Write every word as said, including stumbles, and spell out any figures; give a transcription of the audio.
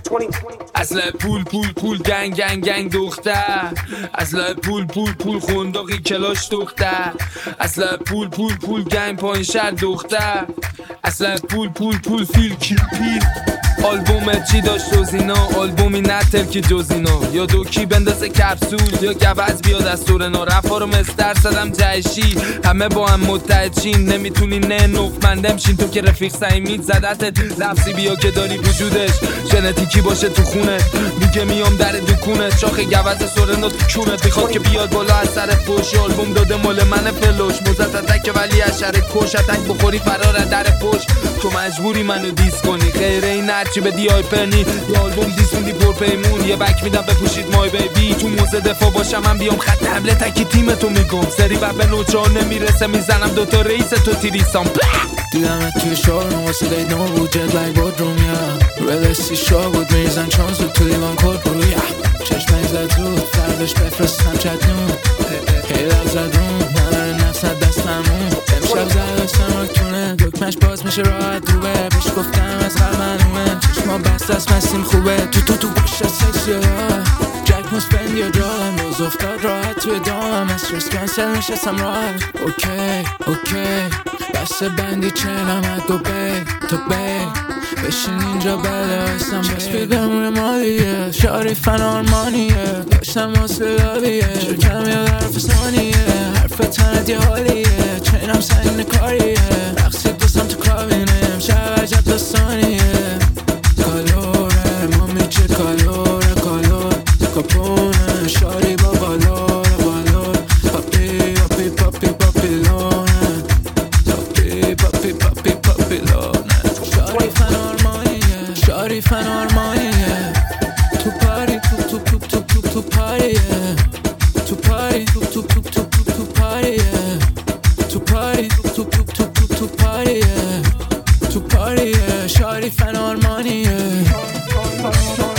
اصلا پول پول پول گنگ گنگ گنگ دختر، اصلا پول پول پول خونداقی کلاش دختر، اصلا پول پول پول گنگ پایین شهر دختر، اصلا پول پول پول فیل کیل پیل. آلبومت چی داشت جز اینا؟ آلبومی نتر که جز اینا. یا دوکی بندازه کپسول یا گوز بیاد از سورنا. رفا رو مستر زدم جهشی، همه با هم متحدشین. نمیتونی نه نوفمندم شین تو که رفیق سعیمید زدتت. لفظی بیا که داری وجودش ژنتیکی باشه تو خونت. میگه میام در دکونت، شاخ گوز سورنا تو کونت. میخواد که بیاد بالا از سر فوش. آلبوم داده مال من فلوش. موزت اتک ولی اشاره کش. اتک بخوری فرار در پشت. تو مجبوری منو دیس کنی، غیر این چی بدی آیپرنی. یا آلبوم دیس میدی پر پیمون. یه بک میدم بپوشید مای بیبی. تو موزه دفاع باشم من بیام خط حمله تکی تیم تو میگم. سری و به نوچه نمیرسه میزنم دوتا رئیس تو تیریسام. دیدمت توی شارم واسه دید نو بود جد لگ بود روم یا ریلستی شا بود میریزن چانس بود تو لیوان کل برو یا چشمه زد رود فردش بفرستم چتنون هیلر زدون نداره نفست دستمون. امشب زدستم راکتونه دکمش باز میشه راحت روبه. پیش گفتم از قرمنومه چشما بست از مستیم خوبه. تو تو تو باشه سکسی ها جک مسپند یا جالم روز افتاد راحت توی دامم. استرس کنسل نشستم راحت اوکی اوکی بسته بندی چنم دو بی تو بی بشین اینجا بله هستم چسبیدم روی مالیه شاری فن آرمانیه داشتم واسه لابیه شرکم یاد حرف ثانیه حرف تنت یه حالیه چینم سنگین کاریه رقصید دوستم تو کابینه امشب عجب داستانیه. کالوره مامی چه کالوره کالور کپونه شاری با بالور بالور پاپی پاپی پاپی پاپی لونه پاپی پاپی پاپی پاپی لونه. شاری فن آرمانیه شاری فن آرمانیه تو پاری تو تو تو تو تو تو پاریه تو پاری تو تو تو تو تو تو پاریه تو پاری تو تو تو تو تو تو پاریه تو پاریه شاری فن آرمانیه.